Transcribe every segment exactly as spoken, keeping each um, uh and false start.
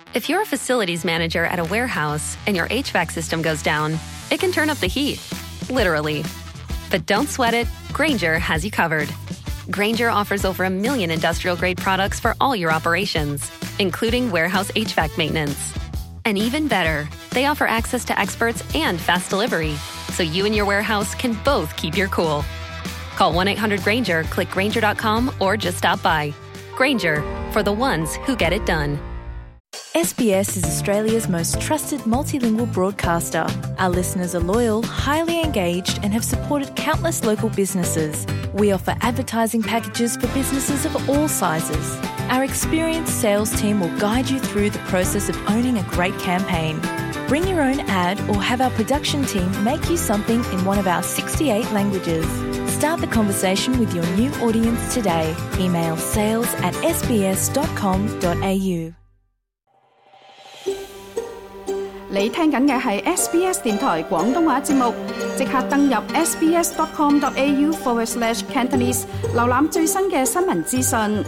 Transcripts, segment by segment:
If you're a facilities manager at a warehouse and your H V A C system goes down, it can turn up the heat, literally. But don't sweat it, Grainger has you covered. Grainger offers over a million industrial-grade products for all your operations, including warehouse H V A C maintenance. And even better, they offer access to experts and fast delivery, so you and your warehouse can both keep your cool. Call one eight hundred Grainger, click Grainger dot com, or just stop by. Grainger, for the ones who get it done. S B S is Australia's most trusted multilingual broadcaster. Our listeners are loyal, highly engaged, and have supported countless local businesses. We offer advertising packages for businesses of all sizes. Our experienced sales team will guide you through the process of owning a great campaign. Bring your own ad or have our production team make you something in one of our sixty-eight languages. Start the conversation with your new audience today. Email sales at s b s dot com dot a u。 你聽緊嘅係 S B S 電台廣東話節目，即刻登入 s b s dot com dot a u forward slash Cantonese， 瀏覽最新嘅新聞資訊。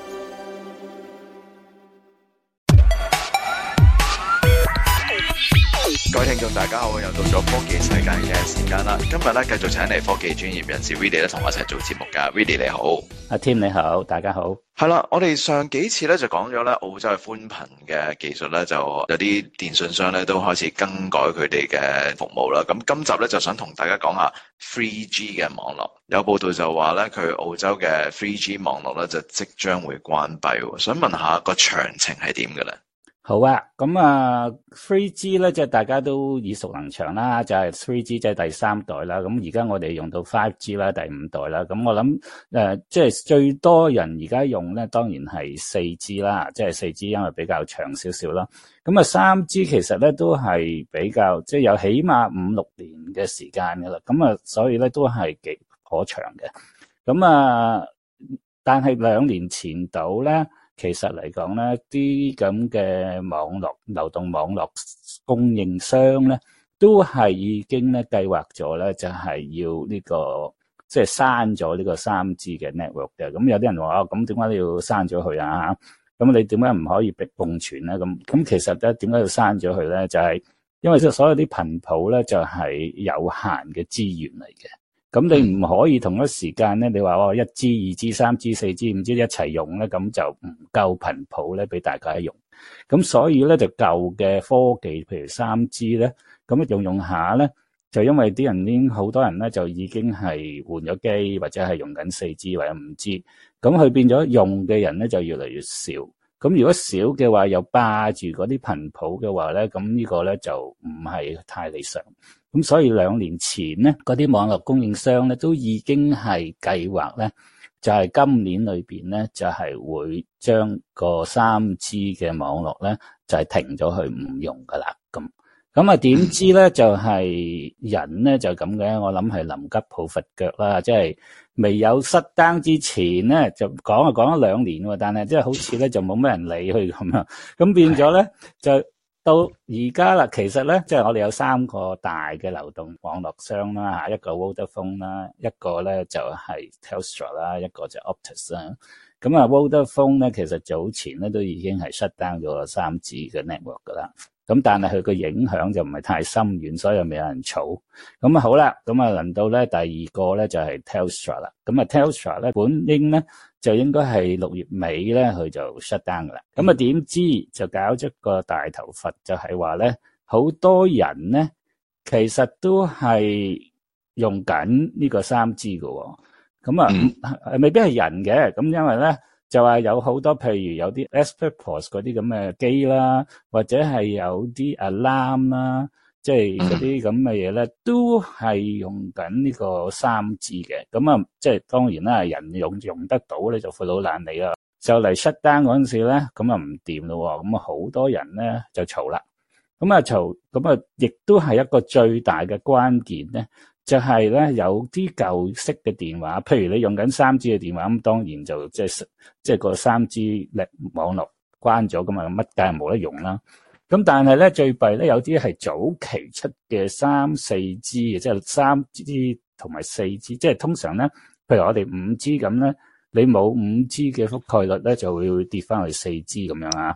各位聽眾大家好，又到咗科技世界嘅時間啦。今日咧繼續請嚟科技專業人士 Willy 咧同我一齊做節目㗎。Willy 你好， 阿 Tim 你好，大家好。 係啦，我哋上幾次咧就講咗咧澳洲嘅寬頻嘅技術咧，就有啲電信商咧都開始更改佢哋嘅服務啦。咁今集咧就想同大家講下 three G 嘅網絡。有報道就話咧佢澳洲嘅 three G 網絡咧就即將會關閉，想問下個詳情係點嘅咧？ 好啊，咁啊 three G 咧即係大家都耳熟能詳啦，就係 three G 即係第三代啦。咁而家我哋用到 five G 啦，第五代啦。咁我諗誒、呃、即係最多人而家用咧，當然係四 G 啦，即係四 G 因為比較長少少啦。咁啊三 G 其實咧都係比較即係有起碼五六年嘅時間噶啦。咁啊所以咧都係幾頗長嘅。咁啊但係兩年前度咧。其實嚟講咧，啲咁嘅網絡流動網絡供應商咧，都係已經咧計劃咗咧，就係要呢個即係刪咗呢個三 G 嘅 network 嘅。咁有啲人話啊，咁點解你要刪咗佢啊？咁你點解唔可以共存咧？咁咁其實咧，點解要刪咗佢咧？就係因為即係所有啲頻譜咧，就係有限嘅資源嚟嘅。咁你唔可以同一時間咧，你話哦一 G、二 G、三 G、四 G、五 G 一齊用咧，咁就唔夠頻譜咧俾大家用。咁所以咧就舊嘅科技，譬如三 G 咧，咁用用下咧，就因為啲人已經好多人咧就已經係換咗機，或者係用緊四 G 或者五 G， 咁佢變咗用嘅人咧就越嚟越少。咁如果少嘅話，又霸住嗰啲頻譜嘅話咧，咁呢個咧就唔係太理想。咁所以兩年前咧，嗰啲網絡供應商咧都已經係計劃咧，就係、是、今年裏邊咧就係、是、會將個三 G 嘅網絡咧就係、是、停咗佢唔用噶啦。咁咁啊點知咧就係、是、人咧就咁嘅，我諗係臨急抱佛腳啦，即係未有失單之前咧就講啊講咗兩年喎，但係即係好似咧就冇乜人理佢咁樣，咁變咗咧就。到而家啦，其實咧，即係我哋有三個大嘅流動網絡商啦，吓一個 Vodafone 啦，一個咧就係 Telstra 啦，一個就 Optus 啦。咁啊 Vodafone 咧，其實早前咧都已經係 shut down 咗三 G 嘅 network 噶啦。咁但係佢個影響就唔係太深遠，所以又未有人嘈。咁啊好啦，咁啊輪到咧第二個咧就係 Telstra 啦。咁啊 Telstra 咧本應咧就應該係六月尾咧佢就 shut down 噶啦。咁啊點知就搞咗個大頭佛，就係話咧好多人咧其實都係用緊呢個三 G 嘅喎。咁啊未必係人嘅，咁因為咧。就話有好多，譬如有啲 Express 嗰啲咁嘅機啦，或者係有啲 alarm 啦，即係嗰啲咁嘅嘢咧，都係用緊呢個三 G 嘅。咁啊，即係當然啦，人用用得到咧就闊佬懶理啦。就嚟 shut down 嗰陣時咧，咁啊唔掂咯，咁啊好多人咧就嘈啦。咁啊嘈，咁啊亦都係一個最大嘅關鍵咧。就係咧有啲舊式嘅電話，譬如你用緊三 G 嘅電話，咁當然就即係即係個三 G 力網絡關咗咁啊，乜梗係冇得用啦。咁但係咧最弊咧有啲係早期出嘅三四 G 嘅，即係三 G 同埋四 G， 即係通常咧，譬如我哋五 G 咁咧，你冇五 G 嘅覆蓋率咧就會跌翻去四 G 咁樣啊。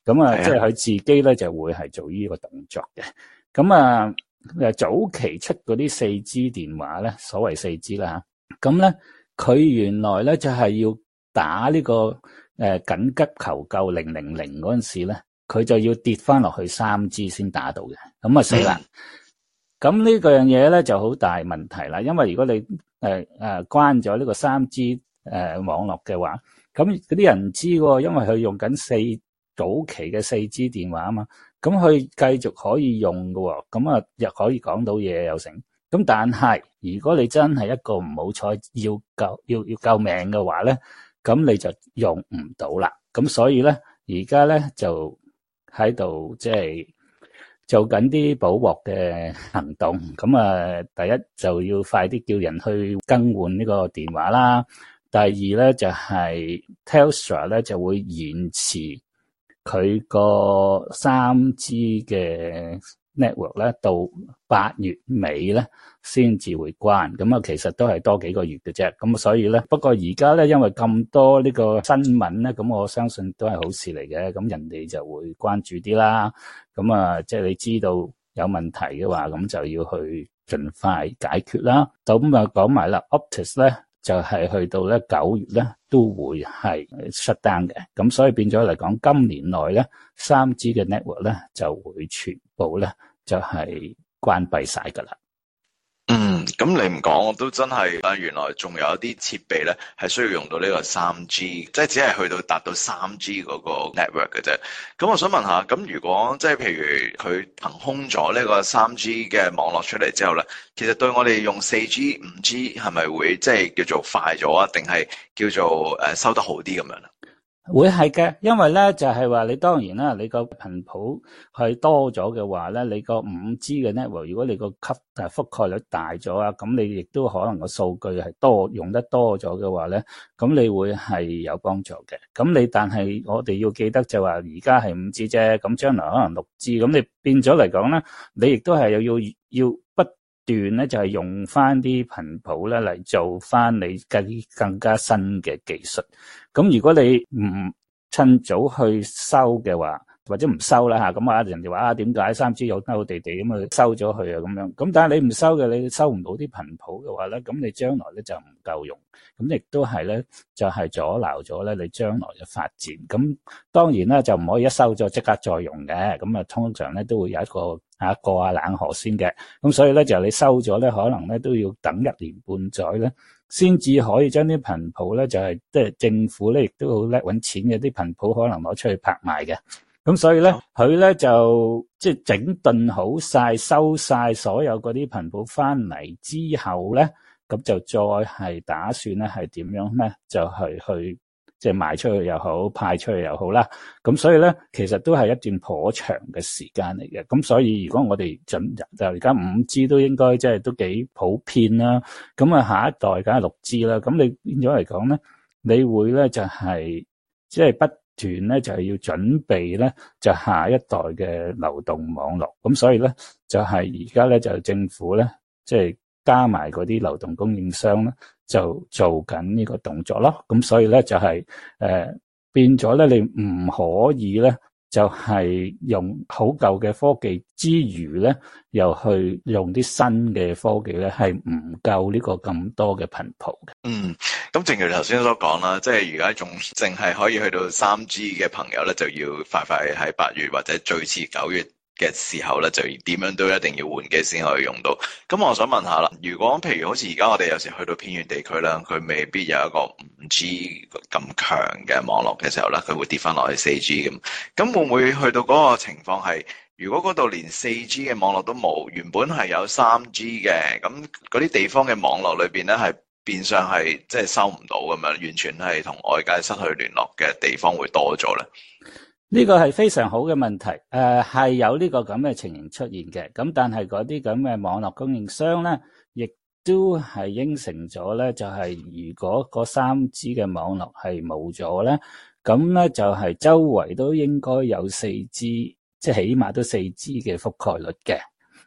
咁啊，即係佢自己咧就會係做呢個動作嘅。咁啊，誒早期出嗰啲四 G 電話咧，所謂四 G 啦嚇，咁咧佢原來咧就係要打呢個誒緊急求救零零零嗰陣時咧，佢就要跌翻落去三 G 先打到嘅。咁啊死啦！咁呢個樣嘢咧就好大問題啦，因為如果你誒誒、呃、關咗呢個三 G 誒、呃、網絡嘅話，咁嗰啲人唔知喎，因為佢用緊四早期嘅四 G 電話啊嘛。咁佢繼續可以用㗎喎，咁啊又可以講到嘢又成。咁但係如果你真係一個唔好彩要救要要救命嘅話咧，咁你就用唔到啦。咁所以咧，而家咧就喺度即係做緊啲補鑊嘅行動。咁啊，第一就要快啲叫人去更換呢個電話啦。第二咧就係 Telstra 咧就會延遲佢個三 G 嘅 network 咧，到八月尾咧先至會關。咁啊，其實都係多幾個月嘅啫。咁所以咧，不過而家咧因為咁多呢個新聞咧，咁我相信都係好事嚟嘅。咁人哋就會關注啲啦。咁啊，即係你知道有問題嘅話，咁就要去盡快解決啦。就咁啊，講埋啦 Optus 咧。就係去到咧九月咧都會係 shut down 嘅，咁所以變咗嚟講，今年內咧三 G 嘅 network 咧就會全部咧就係關閉晒㗎啦。 嗯，咁你唔講我都真係啊，原來仲有一啲設備咧係需要用到呢個三 G， 即係只係去到達到三 G 嗰個 network 嘅啫。咁我想問下，咁如果即係譬如佢騰空咗呢個三 G 嘅網絡出嚟之後咧，其實對我哋用四 G、五 G 係咪會即係叫做快咗啊？定係叫做誒收得好啲咁樣咧？ 會係嘅，因為咧就係話你當然啦，你個頻譜係多咗嘅話咧，你個五 G 嘅 network， 如果你個吸誒覆蓋率大咗啊，咁你亦都可能個數據係多用得多咗嘅話咧，咁你會係有幫助嘅。咁你但係我哋要記得就話而家係五 G 啫，咁將來可能六 G，咁你變咗嚟講咧，你亦都係又要要不斷咧就係用翻啲頻譜咧嚟做翻你更更加新嘅技術。咁如果你唔趁早去收嘅話，或者唔收啦吓，咁啊人哋話啊點解三 G 有偷地地咁啊收咗佢啊咁樣，咁但係你唔收嘅，你收唔到啲頻譜嘅話咧，咁你將來咧就唔夠用，咁亦都係咧就係阻撓咗咧你將來嘅發展。咁當然啦，就唔可以一收咗即刻再用嘅，咁啊通常咧都會有一個啊過下冷河先嘅，咁所以咧就你收咗咧，可能咧都要等一年半載咧，先至可以將啲頻譜咧就係即係政府咧亦都好叻搵錢嘅，啲頻譜可能攞出去拍賣嘅。咁所以咧，佢咧就即係整頓好晒、收晒所有嗰啲頻譜翻嚟之後咧，咁就再係打算咧係點樣咧，就係去即係賣出去又好，派出去又好啦。咁所以咧，其實都係一段頗長嘅時間嚟嘅。咁所以如果我哋準就而家五 G 都應該即係都幾普遍啦。咁啊，下一代梗係六 G 啦。咁你變咗嚟講咧，你會咧就係即係不斷咧就係要準備咧就下一代嘅流動網絡，咁所以咧就係而家咧就政府咧即係加埋嗰啲流動供應商咧就做緊呢個動作咯，咁所以咧就係誒變咗咧你唔可以咧就係用好舊嘅科技之餘咧又去用啲新嘅科技咧係唔夠呢個咁多嘅頻譜嘅。 嗯，咁正如頭先所講啦，即係而家仲淨係可以去到三 G 嘅朋友咧，就要快快喺八月或者最遲九月嘅時候咧，就點樣都一定要換機先可以用到。咁我想問下啦，如果譬如好似而家我哋有時去到偏遠地區啦，佢未必有一個五 G 咁強嘅網絡嘅時候咧，佢會跌翻落去四 G 咁。咁會唔會去到嗰個情況係，如果嗰度連四 G 嘅網絡都冇，原本係有三 G 嘅，咁嗰啲地方嘅網絡裏邊咧係變相係即係收唔到咁樣，完全係同外界失去聯絡嘅地方會多咗咧？ 呢個係非常好嘅問題，誒、呃、係有呢個咁嘅情形出現嘅，咁但係嗰啲咁嘅網絡供應商咧，亦都係應承咗咧，就係、是、如果嗰三 G 嘅網絡係冇咗咧，咁咧就係周圍都應該有四 G， 即係起碼都四 G 嘅覆蓋率嘅。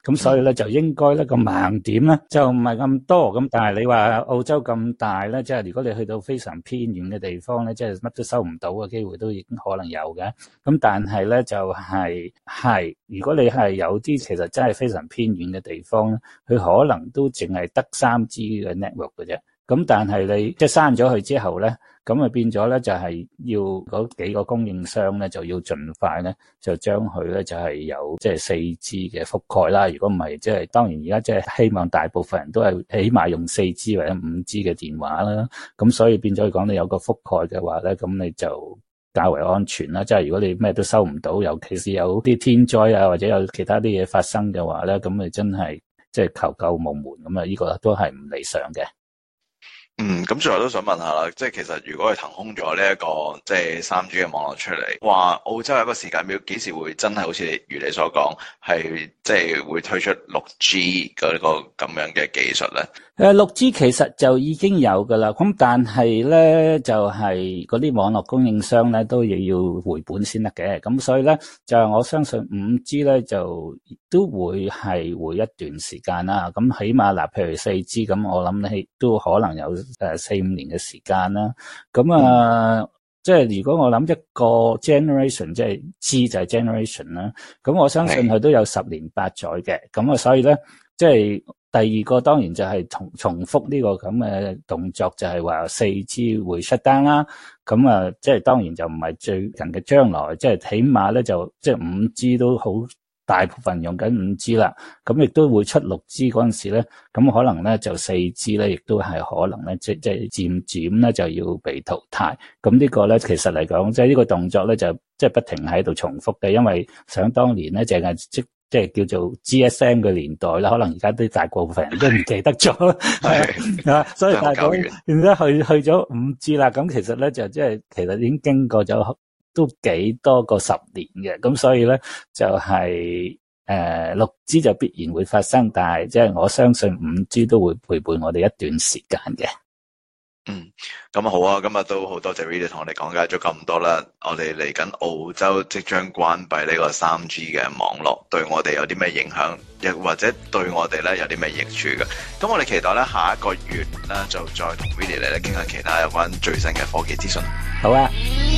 咁所以咧就應該咧個盲點咧就唔係咁多。咁但係你話澳洲咁大咧，即係如果你去到非常偏遠嘅地方咧，即係乜都收唔到嘅機會都已經可能有嘅。咁但係咧就係係如果你係有啲其實真係非常偏遠嘅地方咧，佢可能都淨係得三 G 嘅 network 嘅啫。咁但係你即係刪咗佢之後咧，咁啊變咗咧就係要嗰幾個供應商咧就要盡快咧就將佢咧就係有即係四 G 嘅覆蓋啦。如果唔係即係當然而家即係希望大部分人都係起碼用四 G 或者五 G 嘅電話啦。咁所以變咗講你有個覆蓋嘅話咧，咁你就較為安全啦。即係如果你咩都收唔到，尤其是有啲天災啊或者有其他啲嘢發生嘅話咧，咁你真係即係求救無門咁啊！呢個都係唔理想嘅。 嗯，咁最後都想問下啦，即係其實如果係騰空咗呢一個即係三 G 嘅網絡出嚟，話澳洲有一個時間表，幾時會真係好似如你所講，係即係會推出六 G 嗰個咁樣嘅技術咧？ 誒，六 G 其實就已經有噶啦，咁但係咧就係嗰啲網絡供應商咧都亦要回本先得嘅，咁所以咧就我相信五 G 咧就都會係會一段時間啦。咁起碼嗱，譬如四 G 咁，我諗你都可能有誒四五年嘅時間啦。咁啊，嗯、即係如果我諗一個 generation， 即係 G 就係 generation 啦。咁我相信佢都有十年八載嘅。咁啊，所以咧即係。第二個當然就係重重複呢個咁嘅動作，就係話四 G 會 shut down 啦。咁啊，即係當然就唔係最近嘅將來，即係起碼咧就即係五 G 都好大部分用緊五 G 啦。咁亦都會出六 G 嗰陣時咧，咁可能咧就四 G 咧，亦都係可能咧即即係漸漸咧就要被淘汰。咁呢個咧其實嚟講，即係呢個動作咧就即係不停喺度重複嘅，因為想當年咧淨係即。即係叫做 G S M 嘅年代啦，可能而家啲大部分人都唔記得咗，係啊，所以大概而家去去咗五 G 啦。咁其實咧就即係其實已經經過咗都幾多個十年嘅，咁所以咧就係誒六 G 就必然會發生，但係即係我相信五 G 都會陪伴我哋一段時間嘅。 嗯，咁好啊，今日都好多謝 Rita 同我哋講解咗咁多啦。我哋嚟緊澳洲即將關閉呢個三 G 嘅網絡，對我哋有啲咩影響，亦或者對我哋咧有啲咩益處嘅？咁我哋期待咧下一個月咧就再同 Rita 嚟咧傾下其他有關最新嘅科技資訊。 好啊。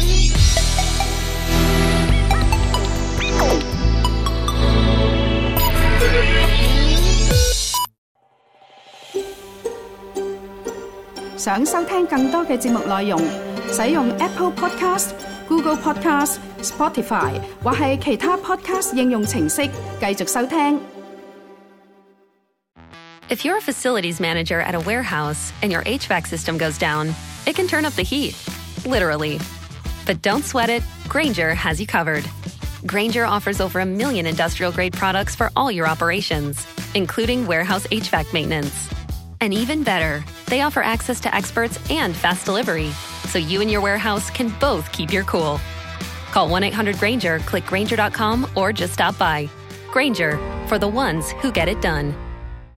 想收聽更多嘅節目內容，使用 Apple Podcast、Google Podcast、Spotify 或係其他 Podcast 應用程式繼續收聽。 If you're a facilities manager at a warehouse and your H V A C system goes down, it can turn up the heat, literally. But don't sweat it, Grainger has you covered. Grainger offers over a million industrial-grade products for all your operations, including warehouse H V A C maintenance. And even better, they offer access to experts and fast delivery, so you and your warehouse can both keep your cool. Call one eight hundred Grainger, click Grainger dot com, or just stop by. Grainger, for the ones who get it done.